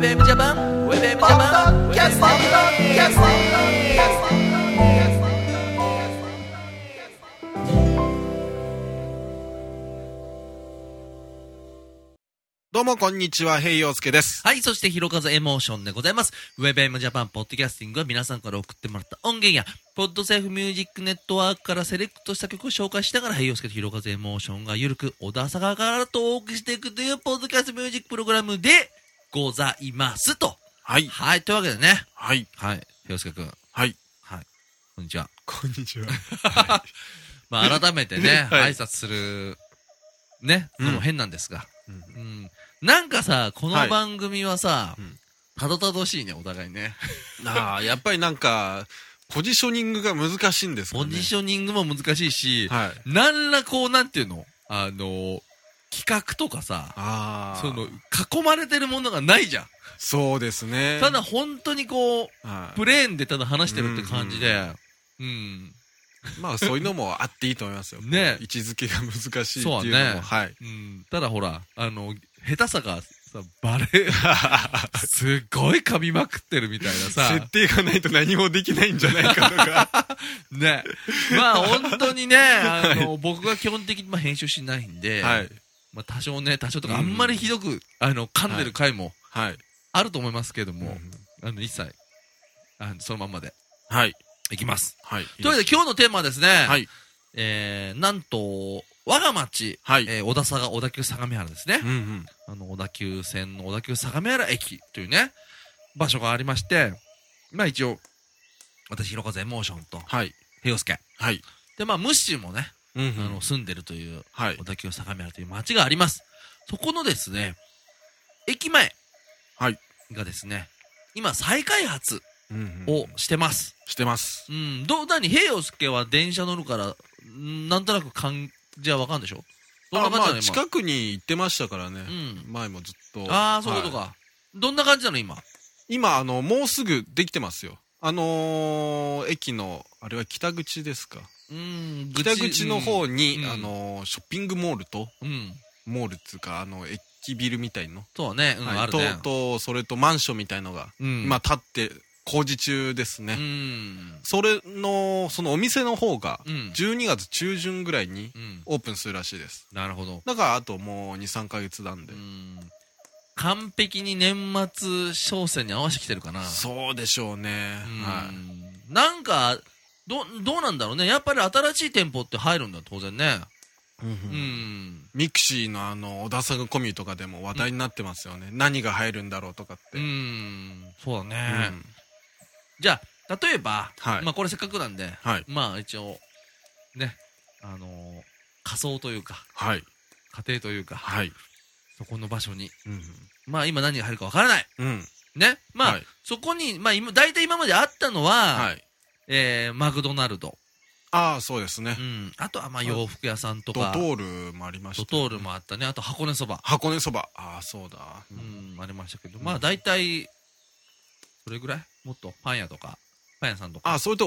WebM ジャパン WebM ジャパンキャスティングどうもこんにちは、平洋介です。 はい、そしてひろかずエモーションでございます。WebM ジャパンポッドキャスティングは皆さんから送ってもらった音源やポッドセーフミュージックネットワークからセレクトした曲を紹介しながら平洋介とひろかずエモーションがゆるく小田坂からとお送りしていくというポッドキャストミュージックプログラムでございますと。 はい。 はい、というわけでね。 はい。 はい、平洋介くん。 はい。 はい。こんにちは。 こんにちは。 まあ改めてね、 はい挨拶する、ね、のも変なんですが。 うんうんなんかさ、この番組はさ、 はいたどたどしいね、お互いね。 やっぱりなんか、ポジショニングが難しいんですかね。 ポジショニングも難しいし、 はい。 なんらこう、なんていうの企画とかさ、囲まれてるものがないじゃん。 そうですね。 ただ本当にこう、 はい、 プレーンでただ話してるって感じで、 まあそういうのもあっていいと思いますよ。 ね。 位置づけが難しいっていうのも。 そうね。 はい。 ただほら、下手さがさ、バレすっごい噛みまくってるみたいなさ。 設定がないと何もできないんじゃないかとか。 ね。まあ本当にね、僕が基本的に編集しないんで、 はい。 まあ多少とかあんまりひどく、噛んでる回も、 はい。 あると思いますけども、一切、そのまんまで。 はい。 いきます。 はい。 というわけで今日のテーマはですね、 はい。 なんと、我が町、 はい。 小田急相模原ですね。小田急線の小田急相模原駅というね、場所がありまして、まあ一応、私、ひろかずエモーションと、 はい。 平洋介。 はい。 で、まあ、ムッシュもね、住んでるという、小田急相模原という町があります。そこのですね、駅前がですね、今再開発をしてます。 してます。 平洋介は電車乗るから、なんとなく感じはわかんでしょ？どんな感じなの？ 近くに行ってましたからね。前もずっと。 ああ、そういうことか。どんな感じなの今？ 今、もうすぐできてますよ。駅の、あれは北口ですか？北口の方に、ショッピングモールと、モールっていうか、駅ビルみたいの。 そうね、あるね。 それとマンションみたいのが、今建って、工事中ですね。そのお店の方が、12月中旬ぐらいにオープンするらしいです。 なるほど。 だからあともう2、3ヶ月なんで。 完璧に年末商戦に合わせてきてるかな。 そうでしょうね。 なんか、どうなんだろうね。やっぱり新しい店舗って入るんだ、当然ね。 ミクシーの小田坂コミュとかでも話題になってますよね。何が入るんだろうとかって。 そうだね。じゃあ、例えば、まあこれせっかくなんで、まあ一応、ね、仮想というか、家庭というか、そこの場所に、まあ今何が入るかわからない。ね。まあ、そこに、まあ大体今まであったのは、マクドナルド。 ああ、そうですね。 あとはまあ洋服屋さんとか。 ドトールもありました。 ドトールもあったね。あと箱根そば。 箱根そば。ああ、そうだ。 ありましたけど。まあ大体、それぐらいもっとパン屋とか、パン屋さんとか。 ああ、それと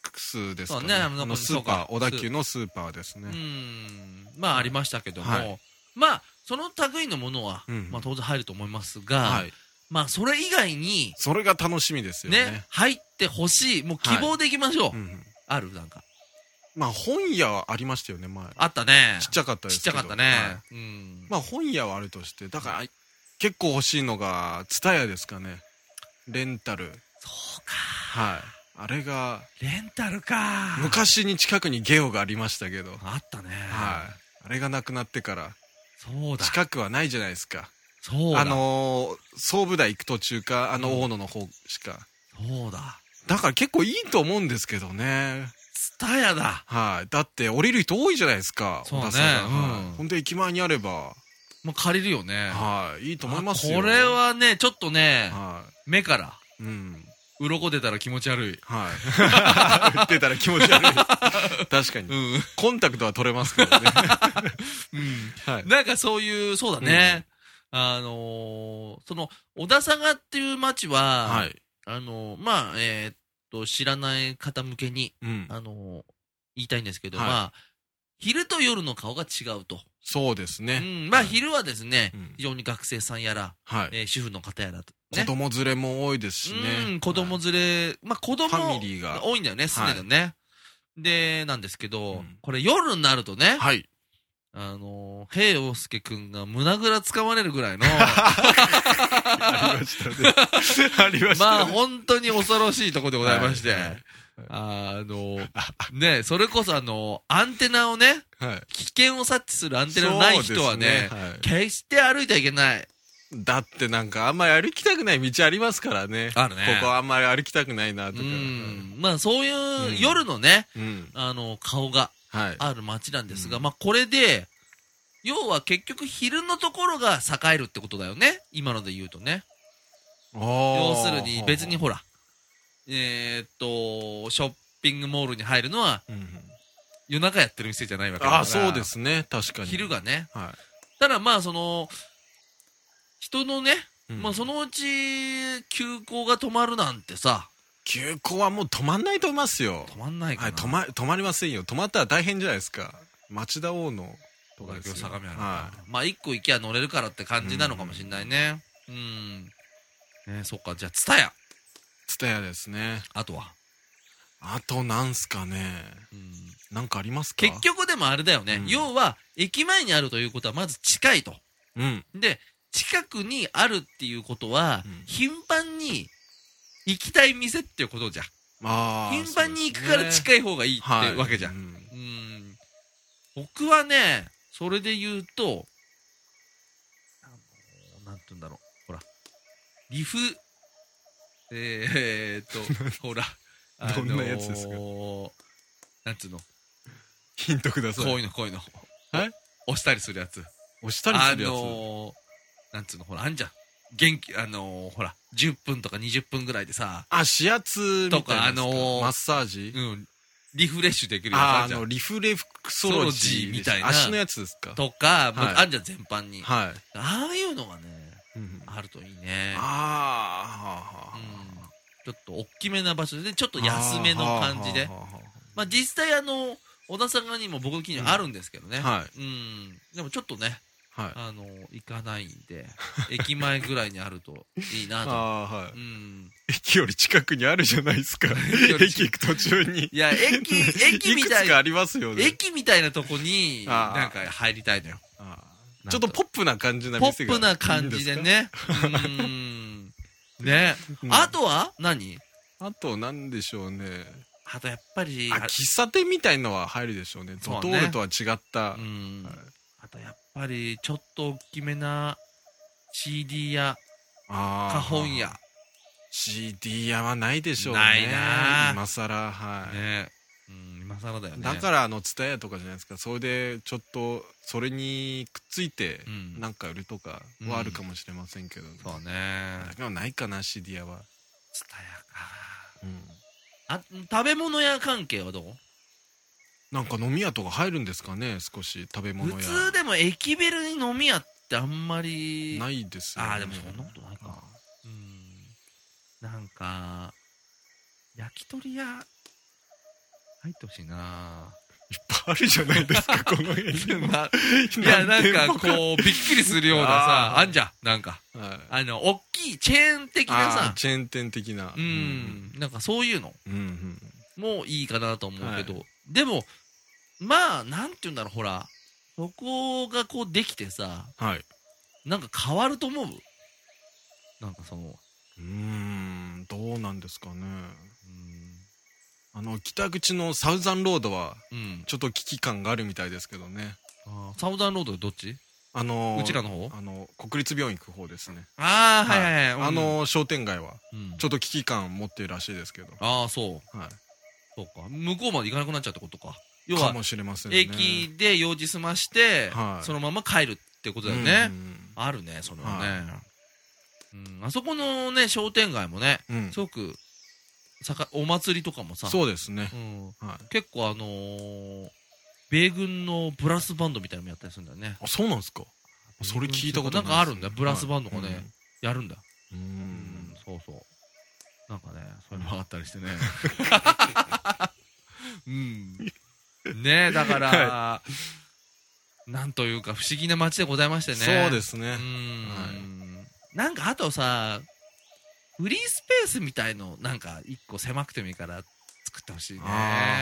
OX ですかね。スーパー、小田急のスーパーですね。 まあありましたけども、まあ、その類のものは、まあ当然入ると思いますが、まあそれ以外に、 それが楽しみですよね。 ね、入ってほしい、もう希望でいきましょう。あるなんか。 まあ本屋はありましたよね、前。 あったね。 ちっちゃかったですけど。 ちっちゃかったね。 まあ本屋はあるとして、だから結構欲しいのが、ツタヤですかね。レンタル。 そうか。 あれが。 レンタルか。 昔に近くにゲオがありましたけど。 あったね。 あれがなくなってから。 そうだ。 近くはないじゃないですか。 そうだ。 総武大行く途中か、大野の方しか。 そうだ。 だから結構いいと思うんですけどね。 ツタヤだ。 だって降りる人多いじゃないですか。 そうね。 ほんで駅前にあれば。 もう借りるよね。 いいと思いますよ。 これはね、ちょっとね、目から。鱗出たら気持ち悪い。 出たら気持ち悪い。確かに。コンタクトは取れますからね。 なんかそういう、そうだね。その、小田坂っていう町は、まあ、知らない方向けに、言いたいんですけど、まあ、昼と夜の顔が違うと。 そうですね。 まあ昼はですね、非常に学生さんやら、主婦の方やらと、 子供連れも多いですしね。 子供連れ、まあ子供ファミリーが多いんだよね、すでにね。で、なんですけど、これ夜になるとね、平洋介くんが胸ぐら掴まれるぐらいのありましたね。ありましたね。 まあ本当に恐ろしいところでございまして、ね、それこそアンテナをね、危険を察知するアンテナのない人はね、決して歩いてはいけない。 だってなんかあんまり歩きたくない道ありますからね。 あるね。 ここあんまり歩きたくないなとか。 まあそういう夜のね、顔がある街なんですが、まあこれで、要は結局昼のところが栄えるってことだよね。今ので言うとね。要するに別にほら、ショッピングモールに入るのは、夜中やってる店じゃないわけだから。 そうですね。確かに。 昼がね。ただまあ人のね、まあそのうち急行が止まるなんてさ。 急行はもう止まんないと思いますよ。 止まんないかな。 止まりませんよ。止まったら大変じゃないですか。町田大野とかですよ。 相模原。まあ一個行きゃ乗れるからって感じなのかもしれないね。そっか、じゃあツタヤ。 ツタヤですね。 あとはあとなんすかね。なんかありますか？ 結局でもあれだよね。要は駅前にあるということはまず近いと。で、近くにあるっていうことは、頻繁に行きたい店っていうことじゃん。頻繁に行くから近い方がいいってわけじゃん。僕はね、それで言うと、なんて言うんだろう。ほら、リフ、ほら、 どんなやつですか？ なんつうの。 ヒントください。 こういうの。押したりするやつ。 押したりするやつ。 なんつうの、ほら、あんじゃん。ほら、10分とか20分ぐらいでさ。 指圧みたいなやつか。マッサージ？ リフレッシュできるやつあんじゃん。 リフレクソロジーみたいな。足のやつですか？ とか、あんじゃん、全般に。ああいうのがね、あるといいね。ちょっと大きめな場所で、ちょっと安めの感じで。まあ実際小田さんにも僕の近所にあるんですけどね。でもちょっとね、行かないんで、駅前ぐらいにあるといいなと。 駅より近くにあるじゃないですか。駅行く途中に。 いや、駅みたいな。 ありますよね。 駅みたいなとこに、なんか入りたいのよ。 ちょっとポップな感じな店が。 ポップな感じでね。ね。あとは何？ あと何でしょうね。 あとやっぱり。 喫茶店みたいのは入るでしょうね。ドトールとは違った。 あとやっぱりちょっと大きめな CD 屋か本屋。 CD 屋はないでしょうね。 ないな。 今更、 ね。今更だよね。 だからツタヤとかじゃないですか。それでちょっとそれにくっついてなんか売るとかはあるかもしれませんけど。 そうね。 だからないかな、 CD 屋は。 ツタヤか。食べ物屋関係はどう？ なんか飲み屋とか入るんですかね、少し食べ物屋。 普通でも駅ビルに飲み屋ってあんまりないですよね。 でもそんなことないか。なんか焼き鳥屋入ってほしいな。 いっぱいあるじゃないですか、この辺に。いや、なんかこうびっくりするようなさ、あんじゃん、なんか大きいチェーン的なさ、 チェーン店的な、 なんかそういうのもいいかなと思うけど、でもまあなんて言うんだろう、ほらそこがこうできてさ、なんか変わると思う。なんかどうなんですかね。北口のサウザンロードはちょっと危機感があるみたいですけどね。 サウザンロードどっち？うちらの方？ 国立病院行く方ですね。商店街はちょっと危機感持ってるらしいですけど。 そうか、向こうまで行かなくなっちゃうってことか。 要はかもしれませんね。 駅で用事済ましてそのまま帰るってことだよね。あるね、それはね。あそこのね商店街もね、すごくお祭りとかもさ、 そうですね。 結構米軍のブラスバンドみたいなのもやったりするんだよね。 そうなんですか。それ聞いたことない。 なんかあるんだよ、ブラスバンドがねやるんだ。そうそう、なんかねそういうのがあったりしてね。ね、だからなんというか不思議な街でございましてね。 そうですね。 なんかあとさ、フリースペースみたいのなんか一個狭くてもいいから作ってほしいね。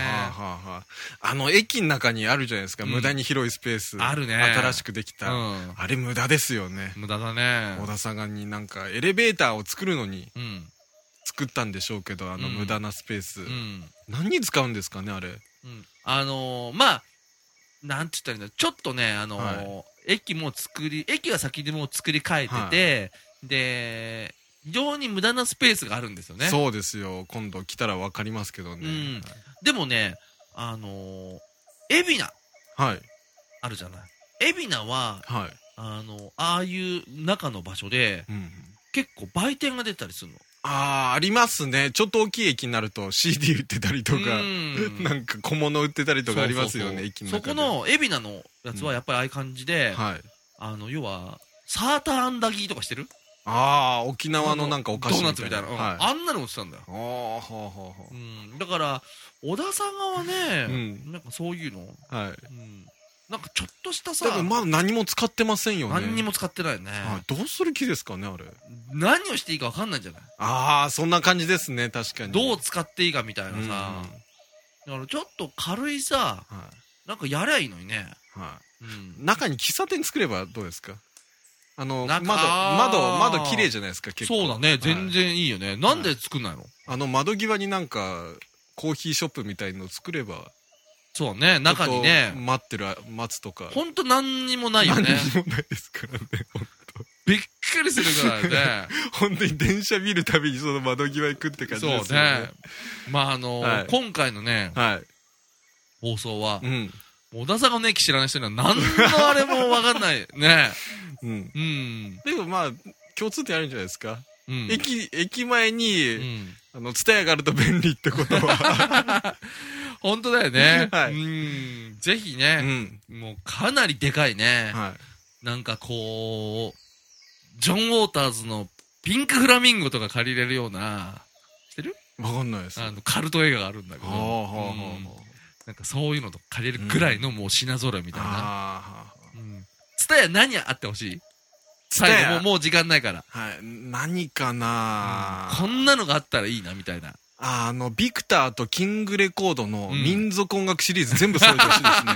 駅の中にあるじゃないですか、無駄に広いスペース。 あるね。 新しくできた。あれ無駄ですよね。 無駄だね。 小田坂になんかエレベーターを作るのに作ったんでしょうけど、無駄なスペース。何に使うんですかね、あれ。 まあ、なんて言ったらいいんだ、ちょっとね、駅は先にもう作り変えてて、で、非常に無駄なスペースがあるんですよね。 そうですよ。今度来たら分かりますけどね。 でもね、海老名。 はい。 あるじゃない。海老名は、はい。ああいう中の場所で、結構売店が出たりするの。 ありますね。ちょっと大きい駅になると CD 売ってたりとか、なんか小物売ってたりとかありますよね、駅の中で。そこの海老名のやつはやっぱりああいう感じで、要は、サーターアンダギーとかしてる？ 沖縄のなんかお菓子みたいな。 ドーナツみたいな。あんなの売ってたんだよ。だから、小田さんはね、なんかそういうの、なんかちょっとしたさ、 だからまだ何も使ってませんよね。 何にも使ってないよね。 どうする気ですかね、あれ。 何をしていいか分かんないんじゃない？ そんな感じですね、確かに。 どう使っていいかみたいなさ。だからちょっと軽いさ、なんかやりゃいいのにね。 中に喫茶店作ればどうですか？窓綺麗じゃないですか、結構。 そうだね、全然いいよね。なんで作んないの？窓際になんか、コーヒーショップみたいの作れば。 そうね、中にね。 待つとか。 ほんと何にもないよね。 何にもないですからね、ほんと。 びっくりするぐらいね。 本当に電車見るたびにその窓際行くって感じですよね。 そうね。今回のね、放送は、小田坂の駅知らない人には何のあれも分かんないね。 でもまあ、共通点あるんじゃないですか。駅前に、ツタヤがあると便利ってことは。 本当だよね。ぜひね、もうかなりでかいね。なんかこう、ジョン・ウォーターズのピンクフラミンゴとか借りれるような、知ってる？ わかんないです。 カルト映画があるんだけど、なんかそういうのと借りるぐらいのもう品揃えみたいな。ツタヤ何あってほしい？最後もう時間ないから。 何かな、 こんなのがあったらいいなみたいな。 ビクターとキングレコードの民族音楽シリーズ全部揃えてほしいですね。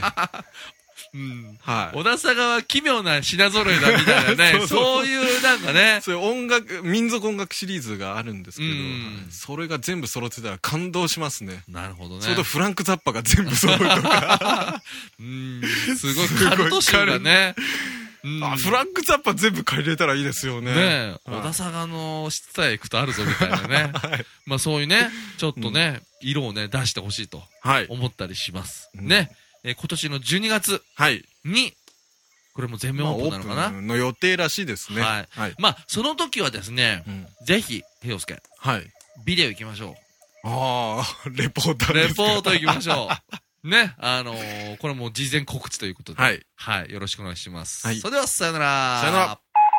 小田坂は奇妙な品揃えだみたいなね。そういうなんかね。 そういう民族音楽シリーズがあるんですけど、それが全部揃ってたら感動しますね。 なるほどね。 それとフランク・ザッパが全部揃うとか。 すごいカルト集がね。 フランク・ザッパ全部借りれたらいいですよね。 小田坂の質さえ行くとあるぞみたいなね。まあそういうね、ちょっとね、色をね、出してほしいと思ったりします。ね。今年の12月に、これも全面オープンなのかな？ の予定らしいですね。 まあその時はですね、ぜひ、平介。ビデオ行きましょう。レポートですか？ レポート行きましょう。ね、これも事前告知ということで、よろしくお願いします。それでは、さよなら。 さよなら。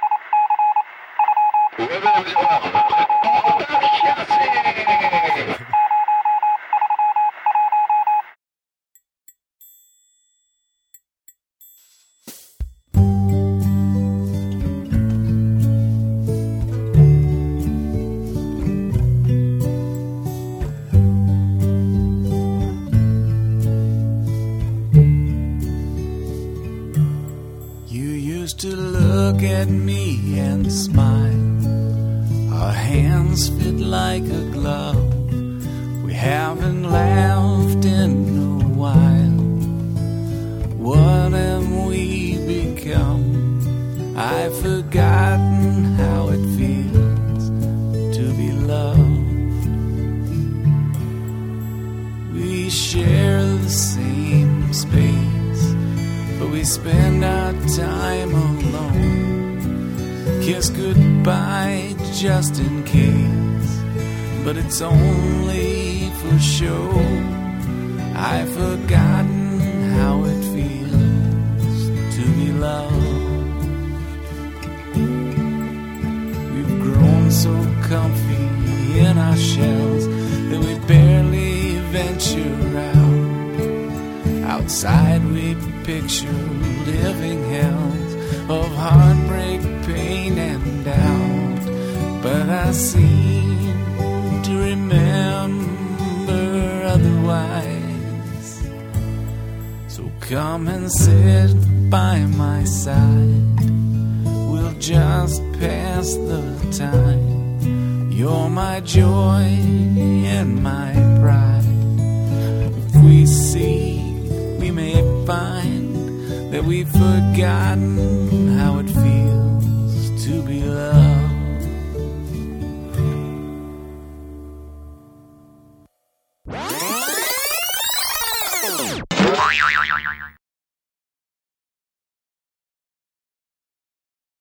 At me and smile. Our hands fit like a glove. We haven't laughed in a while. What have we become? I've forgotten how it feels to be loved. We share the same space, but we spend our time alone. Kiss goodbye just in case, but it's only for show. I've forgotten how it feels to be loved. We've grown so comfy in our shells that we barely venture out. Outside we picture living hells of heartbreak, pain, and doubt. But I seem to remember otherwise. So come and sit by my side. We'll just pass the time. You're my joy and my pride. If we see, we may find that we've forgotten